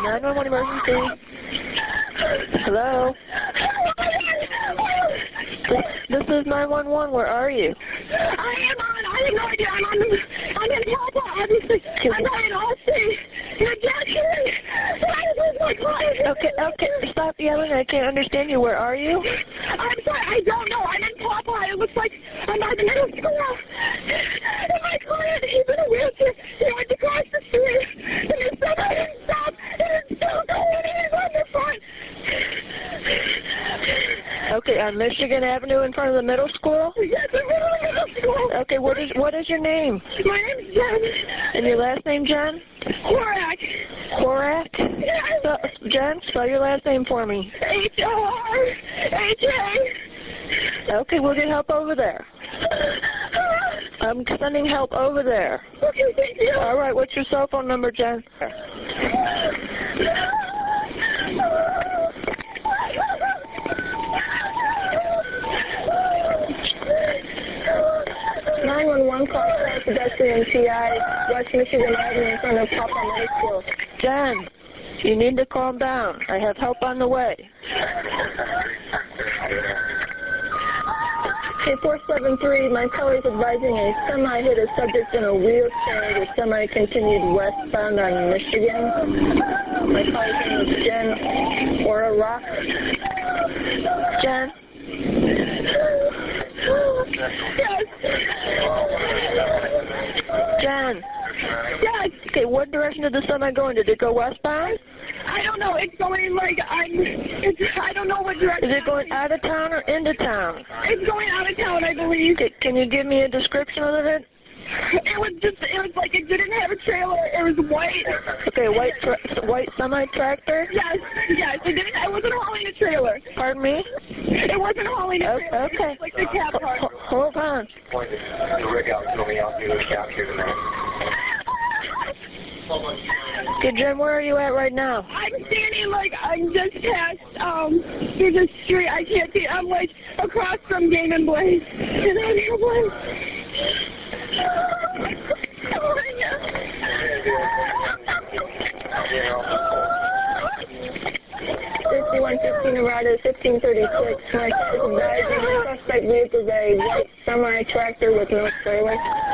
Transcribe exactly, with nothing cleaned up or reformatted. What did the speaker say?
nine one one emergency. Hello? This, this is nine one one. Where are you? I am on. I have no idea. I'm on. The, I'm in Papa, obviously. I'm not in Allstate. You're Jackson. My client. Okay, okay. Stop yelling. I can't understand you. Where are you? I'm sorry. I don't know. I'm in Papa. It looks like I'm by the middle school. And my client, he's in a wheelchair. He went to cross the street. And his son didn't stop. And it's still going. And he's on the front. Okay, on Michigan Avenue in front of the middle school? Yes, in front of the middle school. Okay, what is what is your name? My name's Jen. And your last name, Jen? Horak. Horak? Yes. So, Jen, spell your last name for me. H O R H A. Okay, we'll get help over there. I'm sending help over there. Okay, thank you. All right, what's your cell phone number, Jen? nine one one call for pedestrian T I, West Michigan Avenue in front of Papa Middle School. Jen, you need to calm down. I have help on the way. Okay, four seven three, my caller is advising a semi hit a subject in a wheelchair. The semi continued westbound on Michigan. My caller's name is Jen Horak. Jen? Yes. Jen? Yes. Okay, what direction did the semi go in? Did it go westbound? I don't know. It's going like I'm. It's. I don't know what direction. Is it going out of town or into town? It's going out of town, I believe. Okay, can you give me a description of it? It was just. It was like it didn't have a trailer. It was white. Okay, white tra- white semi tractor. Yes. Yes. It didn't. It wasn't hauling a trailer. Pardon me? It wasn't hauling a trailer. Okay. It was like the cab car. H- hold on. The rig out until we out the capture tonight. Okay, Jen, where are you at right now? I'm standing like I'm just past um through the street. I can't see. I'm like across from Game and Blaze. And I'm here, Blaze. Oh my God. fifty-one fifteen Nevada, fifteen thirty-six. My advising the suspect vehicle is a white semi tractor with no trailer.